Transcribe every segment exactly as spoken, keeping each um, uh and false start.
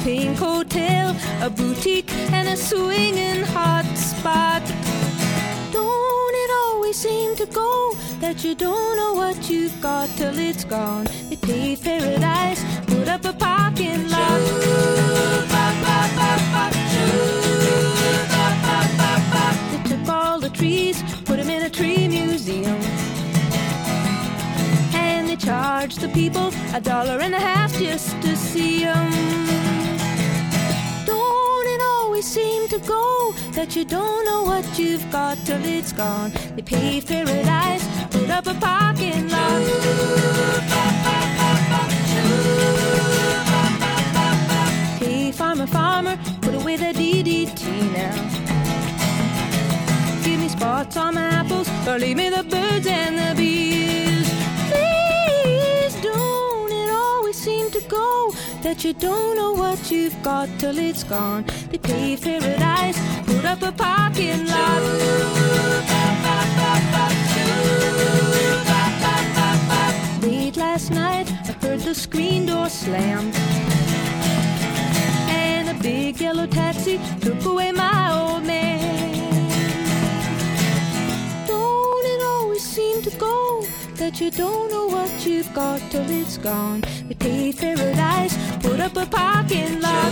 pink hotel, a boutique, and a swinging hot spot. Don't it always seem to go that you don't know what you've got till it's gone? They paved paradise, put up a parking lot. They took all the trees, put them in a tree museum, and they charged the people a dollar and a half just to see them. Don't it always seem to go that you don't know what you've got till it's gone? They paved paradise, put up a parking lot. Hey, farmer, farmer, put away the D D T now. Give me spots on my apples, or leave me the birds and the bees. Please, don't it always seem to go that you don't know what you've got till it's gone? They paved paradise, put up a parking lot. Late last night, I heard the screen door slam, and a big yellow taxi took away my old man. Don't it always seem to go that you don't know what you've got till it's gone? They paved paradise, put up a parking lot.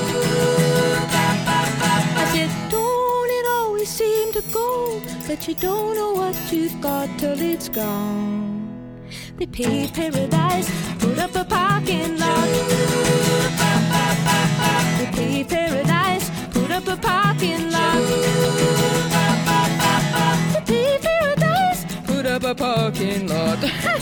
I said, don't it always seem to go that you don't know what you've got till it's gone? They paved paradise, put up a parking lot. They paved paradise, put up a parking lot. They paved paradise, put up a parking lot.